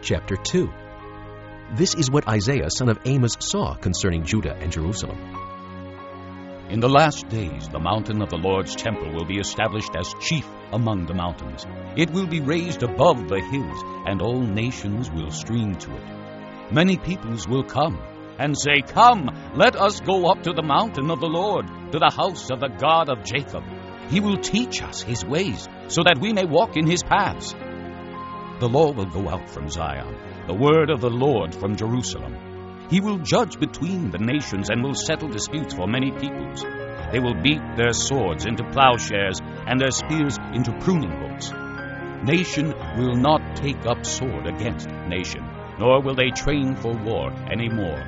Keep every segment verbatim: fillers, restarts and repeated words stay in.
Chapter two. This is what Isaiah son of Amos saw concerning Judah and Jerusalem. In the last days the mountain of the Lord's temple will be established as chief among the mountains. It will be raised above the hills, and all nations will stream to it. Many peoples will come and say, "Come, let us go up to the mountain of the Lord, to the house of the God of Jacob. He will teach us his ways, so that we may walk in his paths." The law will go out from Zion, the word of the Lord from Jerusalem. He will judge between the nations and will settle disputes for many peoples. They will beat their swords into plowshares and their spears into pruning hooks. Nation will not take up sword against nation, nor will they train for war any more.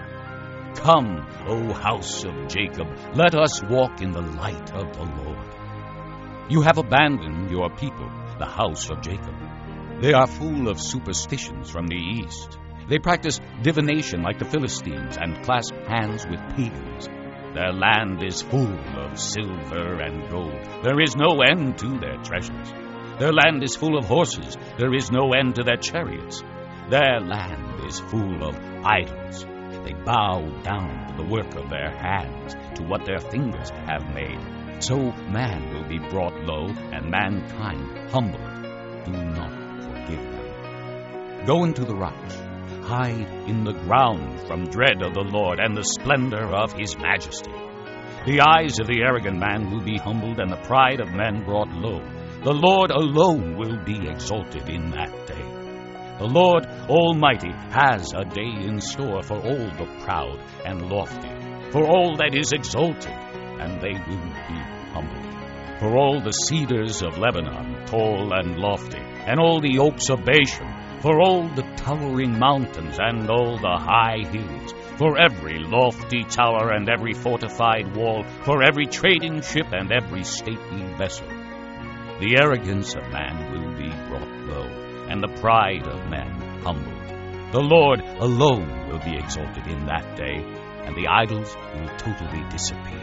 Come, O house of Jacob, let us walk in the light of the Lord. You have abandoned your people, the house of Jacob. They are full of superstitions from the east. They practice divination like the Philistines and clasp hands with pagans. Their land is full of silver and gold. There is no end to their treasures. Their land is full of horses. There is no end to their chariots. Their land is full of idols. They bow down to the work of their hands, to what their fingers have made. So man will be brought low, and mankind humbled. Do not forgive them. Go into the rocks. Hide in the ground from dread of the Lord and the splendor of his majesty. The eyes of the arrogant man will be humbled, and the pride of men brought low. The Lord alone will be exalted in that day. The Lord Almighty has a day in store for all the proud and lofty, for all that is exalted, and they will be humbled. For all the cedars of Lebanon, tall and lofty, and all the oaks of Bashan, for all the towering mountains and all the high hills, for every lofty tower and every fortified wall, for every trading ship and every stately vessel. The arrogance of man will be brought low, and the pride of men humbled. The Lord alone will be exalted in that day, and the idols will totally disappear.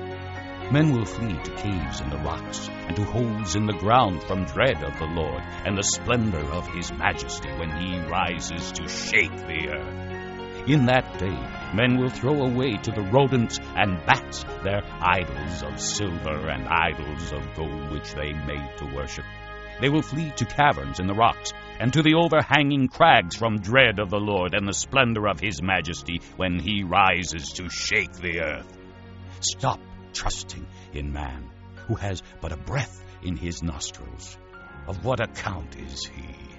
Men will flee to caves in the rocks, and to holes in the ground from dread of the Lord, and the splendor of his majesty when he rises to shake the earth. In that day men will throw away to the rodents and bats their idols of silver and idols of gold which they made to worship. They will flee to caverns in the rocks, and to the overhanging crags from dread of the Lord and the splendor of his majesty when he rises to shake the earth. Stop trusting in man, who has but a breath in his nostrils. Of what account is he?